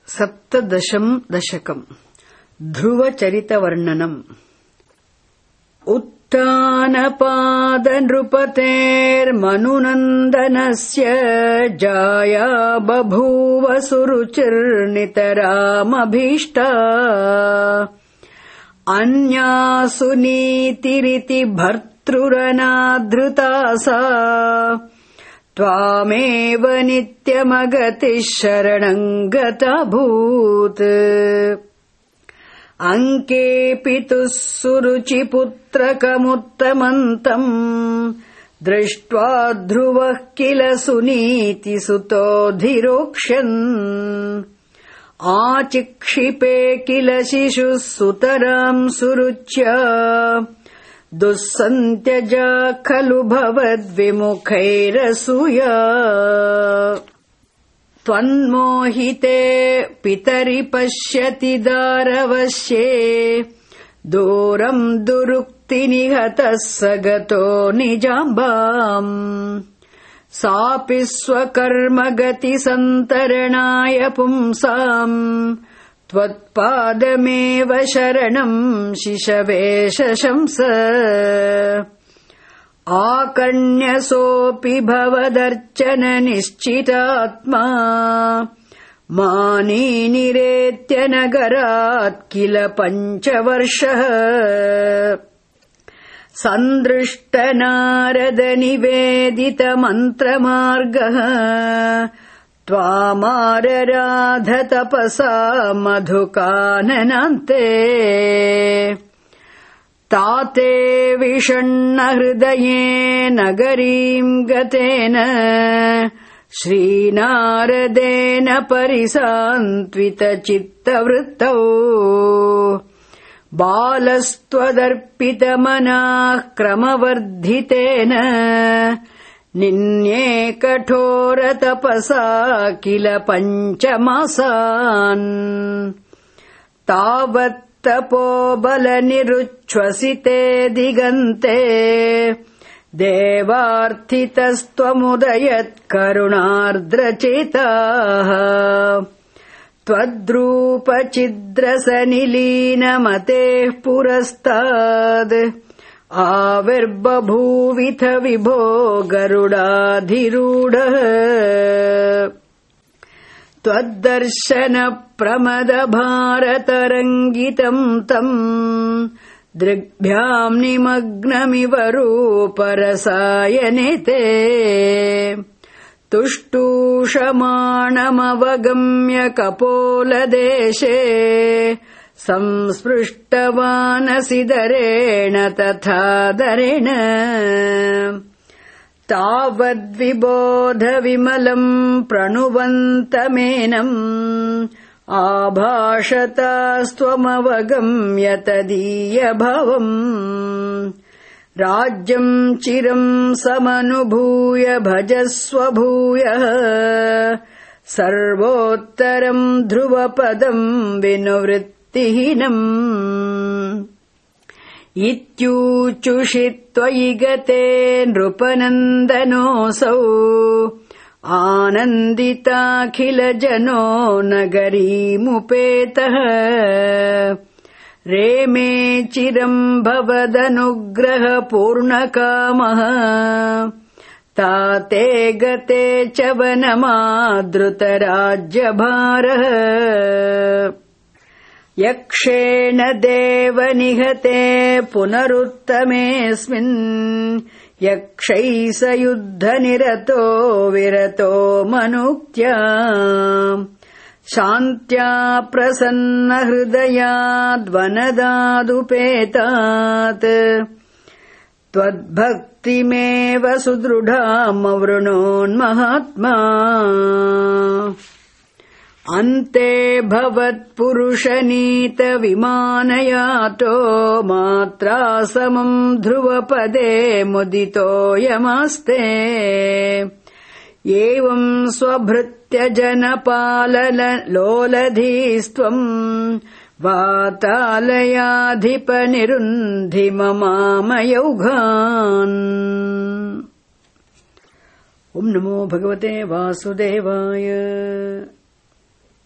सप्तदशम् दशकम् ध्रुवचरितवर्णनम्। उत्तानपादनृपतेर्मनुनन्दनस्य जाया बभूव सुरुचिर्नितरामभीष्टा। अन्यासु नीतिरिति भर्तृरनाधृता सा त्वामेव नित्यमगतिः शरणं गताभूत्। अङ्केऽपितुः सुरुचिपुत्रकमुत्तमन्तम् दृष्ट्वा ध्रुवः किल सुनीतिसुतोऽधिरोक्ष्यन्। आचिक्षिपे किल शिशुः सुतराम् सुरुच्या दुःसन्त्यजा खलु भवद्विमुखैरसूया। त्वन्मोहिते पितरि पश्यति दारवश्ये दूरम् दुरुक्तिनिहतः स गतो निजाम्बाम्। सापि स्वकर्मगतिसन्तरणाय पुंसाम् त्वत्पादमेव शरणम् शिशवे शशंस। आकर्ण्यसोऽपि भवदर्चन निश्चितात्मा मानी निरेत्य नगरात् किल पञ्चवर्षः। सन्दृष्टनारद निवेदितमन्त्रमार्गः त्वामारराध तपसा मधुकाननान्ते। ताते विषण्णहृदये नगरीम् गतेन श्रीनारदेन परिसान्त्वितचित्तवृत्तौ। बालस्त्वदर्पितमनाः क्रमवर्धितेन निन्ये कठोरतपसा किल पञ्चमासान्। तावत् तपोबलनिरुच्छ्वसिते दिगन्ते देवार्थितस्त्वमुदयत् करुणार्द्रचेताः। त्वद्रूपचिद्रसनिलीनमतेः पुरस्ताद् आविर्बभूविथ विभो गरुडाधिरूढः। त्वद्दर्शनप्रमदभारतरङ्गितम् तम् दृग्भ्याम् निमग्नमिव रूपरसायनेते। तुष्टूषमाणमवगम्य कपोलदेशे संस्पृष्टवानसि दरेण तथा दरेण। तावद्विबोध विमलम् प्रणुवन्तमेनम् आभाषतास्त्वमवगम्य तदीयभावम्। राज्यम् चिरम् समनुभूय भजस्व भूयः सर्वोत्तरम् ध्रुवपदम् विनुवृत्तिहीनम्। इत्यूचुषि त्वयि गते नृपनन्दनोऽसौ आनन्दिताखिलजनो नगरीमुपेतः। रेमे चिरम् भवदनुग्रहपूर्णकामः ताते गते च वनमादृतराज्यभारः। यक्षेण देवनिहते पुनरुत्तमेऽस्मिन् यक्षैः स युद्धनिरतो विरतो मनुक्त्या। शान्त्या प्रसन्नहृदयाद्वनदादुपेतात् त्वद्भक्तिमेव सुदृढामवृणोन्महात्मा। अन्ते भवत्पुरुषनीतविमानयातो मात्रा समम् ध्रुवपदे मुदितोऽयमास्ते। एवम् स्वभृत्यजनपाललोलधीस्त्वम् वातालयाधिपनिरुन्धि ममामयौघान्। ॐ नमो भगवते वासुदेवाय।